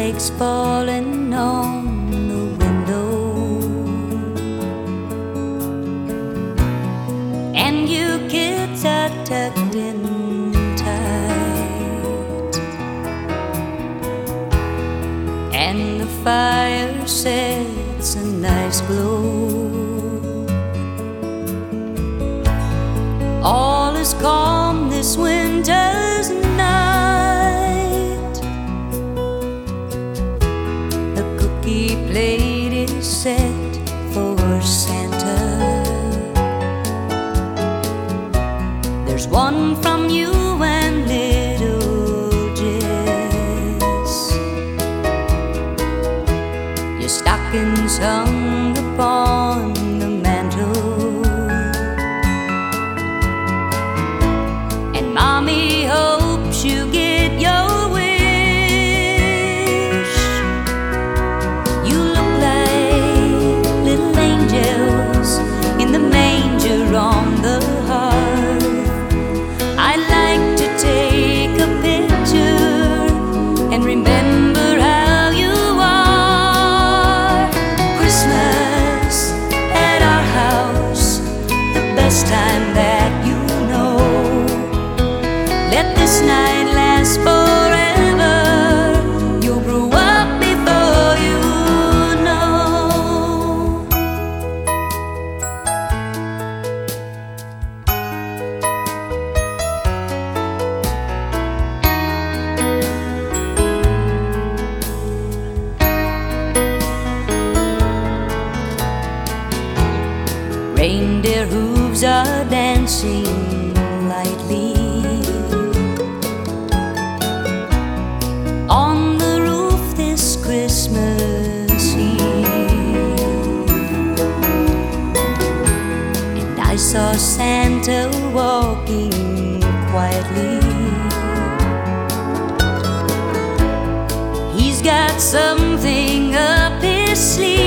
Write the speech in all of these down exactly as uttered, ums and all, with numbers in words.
snowflakes falling on the window, and you kids are tucked in tight, and the fire sets a nice glow. All is calm this winter's night. The cookie plate is set for Santa. There's one from you and little Jess. Your stockings hung upon the mantle, Mommy hopes you get your wish. You look like little angels in the manger on the hearth. I'd like to take a picture and remember how you are. Christmas at our house, the best time that you know. Let this night last forever. You'll grow up before you know. Reindeer hooves are dancing lightly on the roof this Christmas Eve, and I saw Santa walking quietly. He's got something up his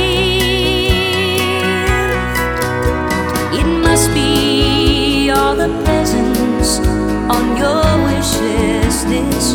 sleeve. It must be all the presents on your wish list this